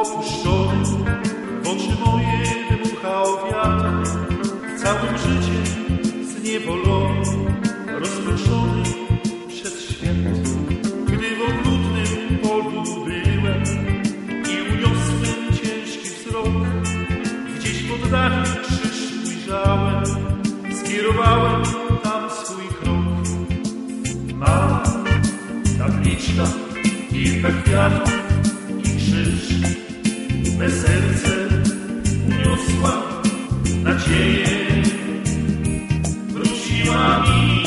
opuszczony, w oczy moje dmuchał wiatr. Całym życiem zniewolony, rozproszony przed świat. Gdy w okrutnym polu byłem i uniosłem ciężki wzrok, gdzieś pod dachem krzyż ujrzałem, skierowałem tam swój krok. Mała tabliczka, kilka kwiatów i krzyż, me serce uniosła nadzieję, wróciła mi